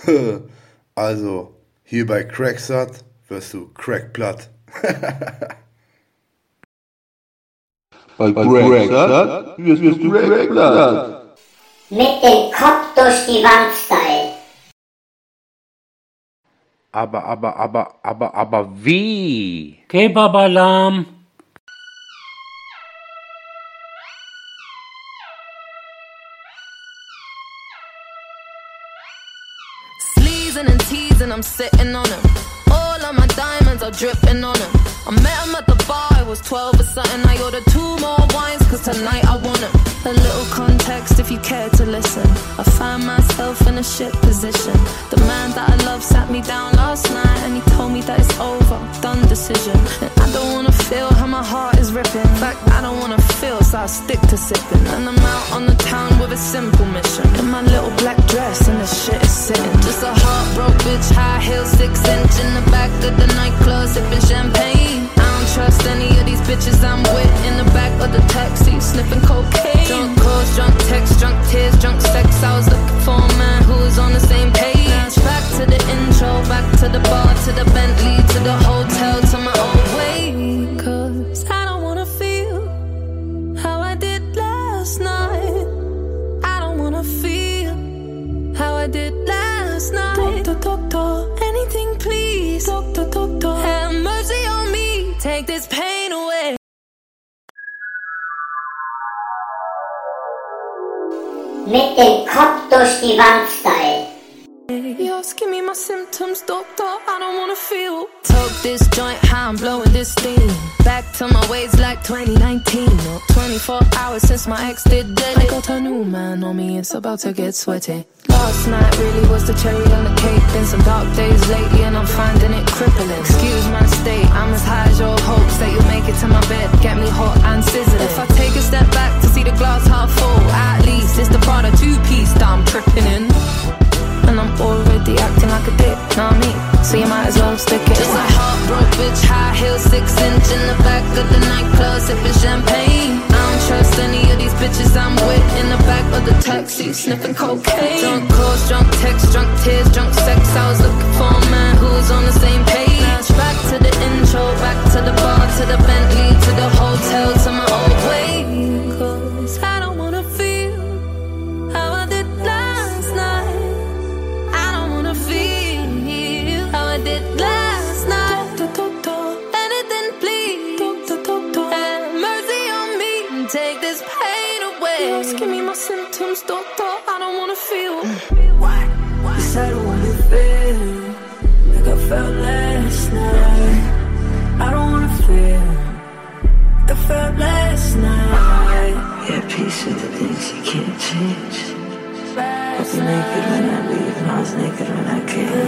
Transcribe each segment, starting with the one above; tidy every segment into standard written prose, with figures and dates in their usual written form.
Also, hier bei Cracksat wirst du crackplatt. Bei Cracksat wirst du crackplatt. Mit dem Kopf durch die Wand Style. Aber wie? Kebab-Alarm. Sleazing and teasing, I'm sitting on him. All of my diamonds are dripping on him. I met him at the bar, I was 12 or something. I ordered 2 more wines, cause tonight I want him. A little context if you care to listen. I find myself in a shit position. The man that I love sat me down last night and he told me that it's over, done decision. And I don't wanna feel how my heart is ripping. In fact, I don't wanna feel, so I stick to sipping. And I'm out on the town with a simple mission. In my little black dress and the shit is sitting. Just a heartbroken bitch, high heels, 6-inch in the back of the nightclub, sipping champagne. I don't trust any of these bitches I'm with. In the back of the taxi, sniffing cocaine. Drunk calls, drunk texts, drunk tears, drunk sex. I was looking for a man who was on the same page. Back to the intro, back to the bar, to the Bentley, to the hotel, to my old way. Cause I don't wanna feel how I did last night. I don't wanna feel how I did last night. Doctor, anything please. Doctor, have mercy on me. Take this pain away. Mit dem Kopf durch die Wand Style. You're asking me my symptoms, doctor, I don't wanna feel. Took this joint, how I'm blowing this steam. Back to my ways like 2019. Or 24 hours since my ex did dead. I got a new man on me, it's about to get sweaty. Last night really was the cherry on the cake. Been some dark days lately and I'm finding it crippling. Excuse my state, I'm as high as your hopes that you'll make it to my bed. Get me hot and sizzling. If I take a step back to see the glass half full, at least it's the Prada 2-piece that I'm tripping in. And I'm already acting like a dick, know what I mean? So you might as well stick it. Just a heartbroken bitch, high heels, 6-inch in the back of the nightclub, sipping champagne. I don't trust any of these bitches I'm with. In the back of the taxi, sniffing cocaine. Drunk calls, drunk texts, drunk tears, drunk sex. I was looking for a man who was on the same page. Back to the intro, back to the bar, to the Bentley, to the hotel, to my old way. Cause I don't wanna feel how I did last night. Did last night. Anything please. Have mercy on me. Take this pain away. You're asking me my symptoms, doctor, I don't wanna feel. Yes, I don't wanna feel like I felt last night. I don't wanna feel like I felt last night. Yeah, peace with the things you can't change. I was naked when I leave and I was naked when I came.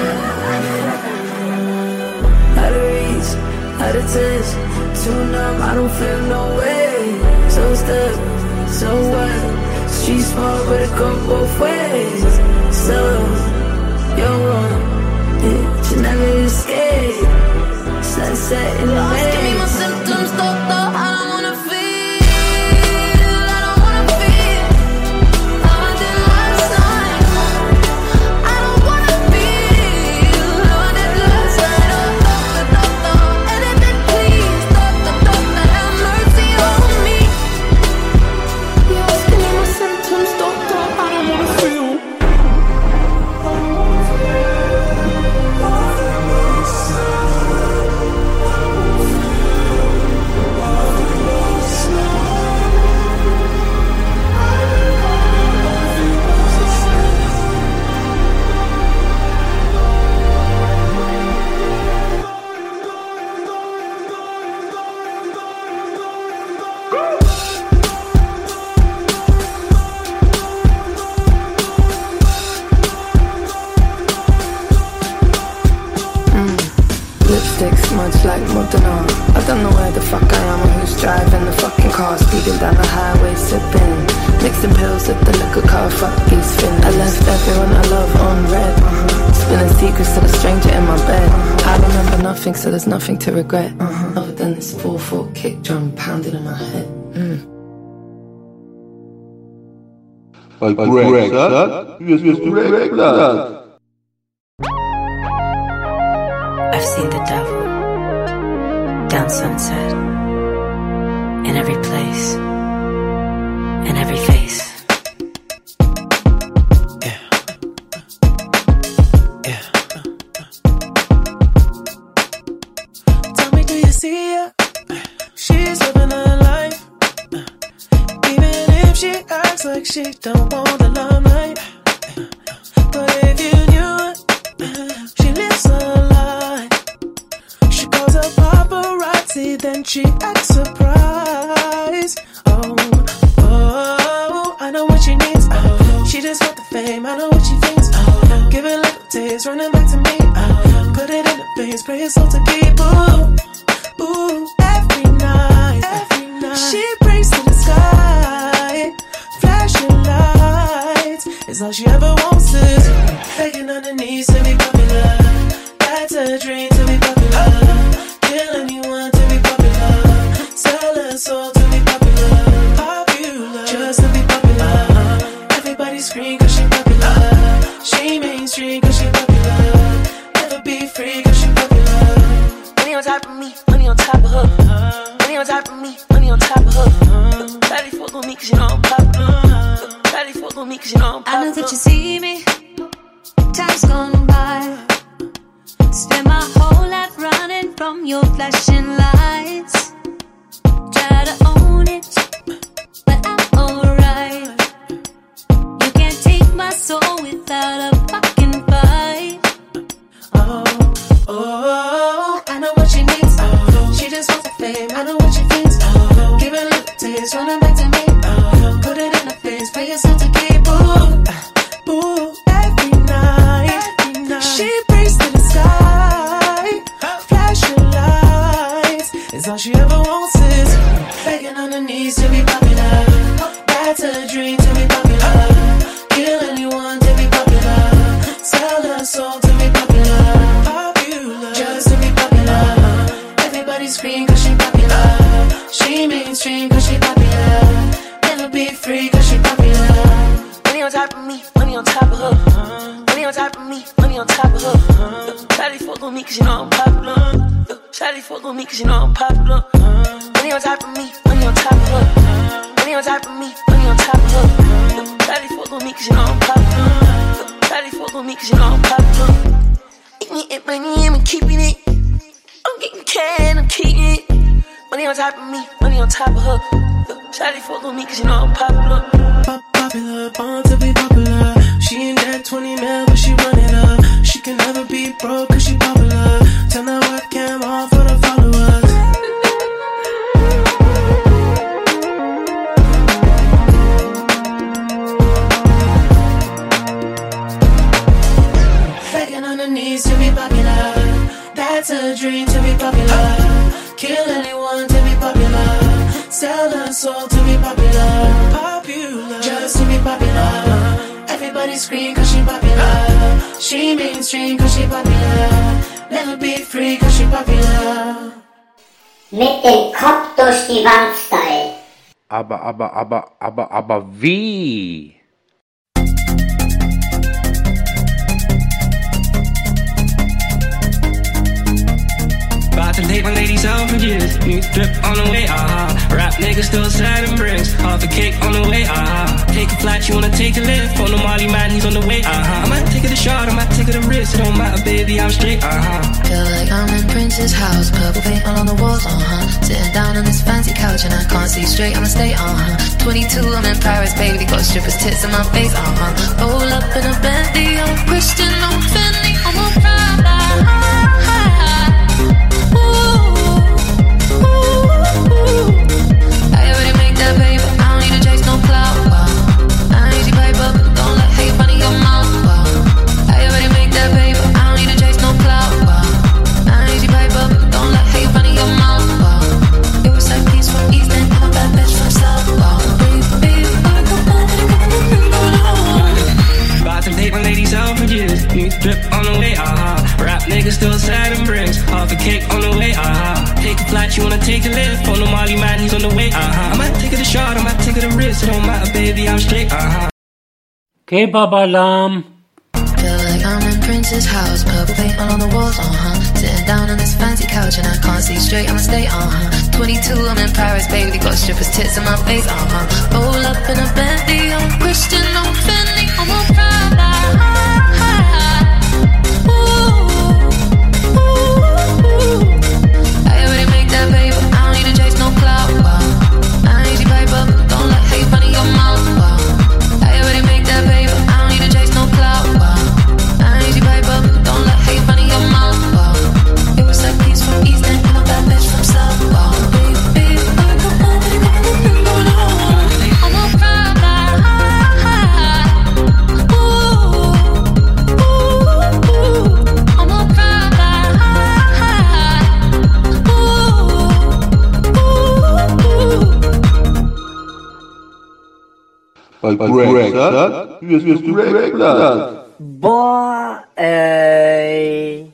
Out of reach, out of touch, too numb, I don't feel no way. So stuck, so what? Street smart, but it go both ways. So, you're wrong, it should never escape. Sunset in the bay. Give me my symptoms, doctor, I don't wanna feel. Much like Modena, I don't know where the fuck I am or who's driving the fucking car, speeding down the highway, sipping, mixing pills at the liquor car, fuck these fins. I left everyone I love on red, spilling secrets to the stranger in my bed. I remember nothing, so there's nothing to regret, other than this 4/4 kick drum pounding in my head. Bei Cracksat wirst du crackplatt. around sunset. In every place, in every face. Yeah. Yeah. Tell me, do you see her? She's living her life. Even if she acts like she don't want the limelight. But if you knew it, she lives her life. She calls her paparazzi, then she acts surprised. Oh, I know what she needs. She just want the fame, I know what she thinks. Give it little taste, running back to me. Put it in the face, pray it's all to keep. Ooh, every night. She prays to the sky, flashing lights. It's all she ever wants is begging on her knees to be popular. That's a dream to be popular. Kill anyone to be popular. Sell her soul to be popular. Popular, just to be popular. Everybody scream cause she popular. She mainstream cause she popular. Never be free cause she popular. Money on top of me, money on top of her. Money on top of me, money on top of her. Daddy fuck with me cause you know I'm popular. Daddy fuck with me cause you know I'm popular. I know that you see me. Time's gone by. Spend my whole life running from your flashing lights. Try to own it, but I'm alright. You can't take my soul without a fucking fight. Oh, I know what she needs. She just wants the fame, I know what she thinks. Give it a little taste, running back to me. Put it in her face, pay yourself to keep. Ooh, every night. She prays to the sky, flashing lights. It's all she ever wants is begging on her knees to be popular. That's a dream to be popular. Kill anyone to be popular. Sell her soul to be popular. Popular, just to be popular. Everybody scream cause she popular. She mainstream cause she popular. Never be free cause she popular. Money on top of me, money on top of her. Money on top of me, money on top of her. Shawty fuck with me cause you know I'm popular. Shawty fuck with me cause you know I'm popular. Money on top of me, money on top of her. Money on top of me, money on top of her. Shawty fuck with me cause you know I'm popular. Shawty fuck with me cause you know I'm popular. Eating it, money, I'm keeping it. I'm getting can, I'm keeping it. Money on top of me, money on top of her. Shawty fuck with me cause you know I'm popular. Popular, born to be popular. She ain't that 20 mil, but she run it up. She can never be broke cause she popular. Turn that webcam on for the followers. Begging on her knees to be popular. That's a dream to be popular. Kill anyone to be popular. Sell her soul to be popular. Popular, just to be popular. Everybody scream cause she popular. She mainstream cause she popular. Never be free cause she popular. Mit dem Kopf durch die Wand Style. Aber wie? About to take my ladies out for years. New drip on the way, Rap niggas still sad and bricks. Half a cake on the way, Take a flight, you wanna take a lift. On the Molly man, he's on the way, I might take it a shot, I might take it a risk. It don't matter, baby, I'm straight, Feel like I'm in Prince's house. Purple paint all on the walls, Sitting down on this fancy couch and I can't see straight, I'ma stay, 22, I'm in Paris, baby. Got strippers' tits in my face, Roll up in a Bentley, I'm Christian, I'm Fendi, I'm a Prada. I already make that paper, I don't need to chase no clout, I ain't easy paper, don't let hate run in your mouth, I already make that paper, I don't need to chase no clout, I ain't easy paper, don't let hate run in your mouth, It was like peace from East and I'm a bad bitch from South, baby, About to take my ladies out for years. New drip on the way, Rap niggas still sad and bricks. Half a cake on the way, Take a flight, you wanna take a lift. On the Molly man, he's on the way, I might take it a shot, I might take it a risk. It don't matter, baby, I'm straight, Kebabalam. Feel like I'm in Prince's house. Purple paint all on the walls, Sitting down on this fancy couch and I can't see straight, I'ma stay, 22, I'm in Paris, baby, got strippers' tits in my face, Roll up in a Bentley, I'm Christian, I'm Fendi, I'm a Prada. I already make that paper, I don't need to chase no clout, I ain't easy paper, don't let hate run in your mouth, I already make that paper, I don't need to chase no clout, I ain't easy paper, don't let hate run in your mouth, it was like peace from East and I'm a bad bitch from South, baby, I'm a Prada, I'm a Prada, Bei Greg wirst du Greg. Boah, ey.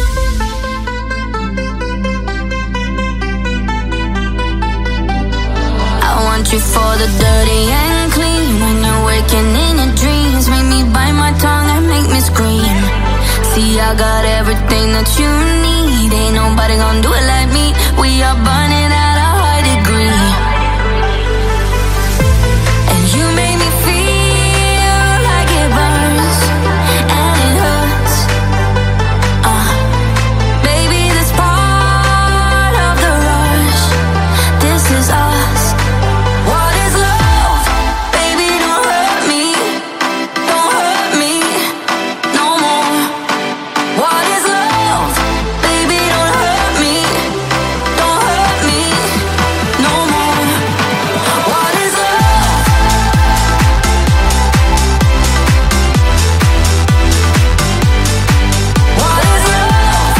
I want you for the dirty and clean. When you're waking in your dreams, make me bite my tongue and make me scream. See, I got everything that you need. Ain't nobody gonna do it like me. We are burning at a high degree. And you make me feel like it burns and it hurts. Baby, this part of the rush. This is us. What is love? Baby, don't hurt me. Don't hurt me no more. What is love? Baby, don't hurt me. Don't hurt me no more. What is love? What is love?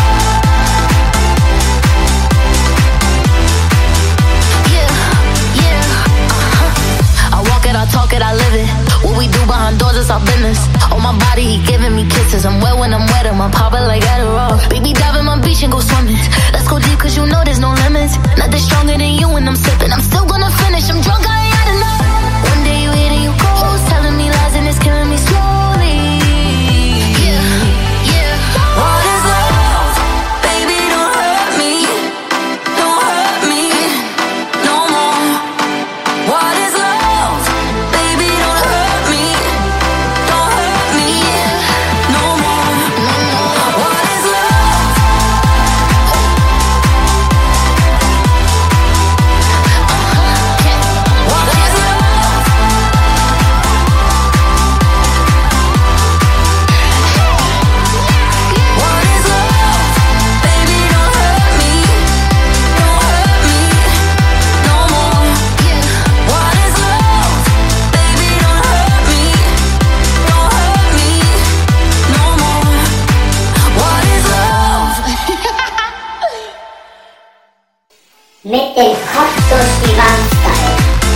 Yeah, I walk it, I talk it, I live it. What we do behind doors is our business. On my body, he giving me kisses. I'm wet when I'm wet, I'm popping like Adderall. Baby, dive in my beach and go swimming. Let's go deep, cause you know there's no limits. Nothing stronger than you when I'm sipping. I'm still gonna finish, I'm drunk, I ain't had enough. One day you hit and you close, telling me lies and it's killing me slowly. Yeah. What is love? Baby, don't hurt me. Don't hurt me no more. What is love? Baby, don't hurt me. Don't hurt me no more. What is love? What is love? What is love? Baby, don't hurt me. Don't hurt me no more. What is love? Baby, don't hurt me. Don't hurt me no more. What is love? Mit dem Kopf durch die Wand Style.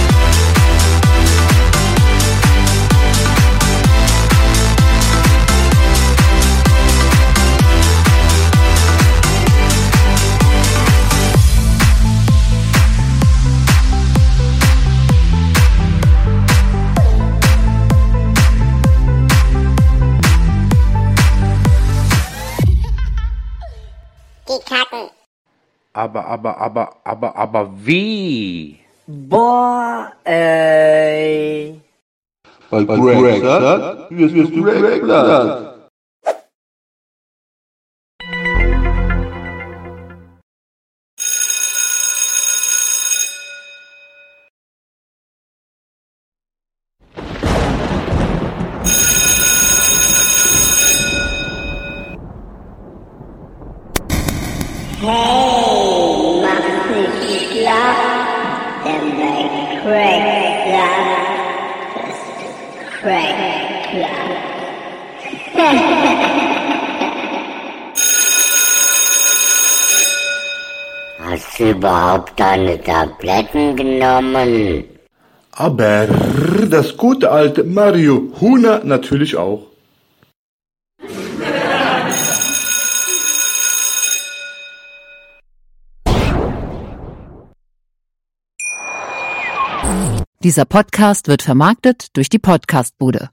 Die Kacken. Aber wie? Boah, ey. Bei Greg wirst du Greg. Hey, mach nicht schlapp, denn bei Craig wirst du Craig Club. Hast du überhaupt deine Tabletten genommen? Aber das gute alte Marihuana natürlich auch. Dieser Podcast wird vermarktet durch die Podcastbude.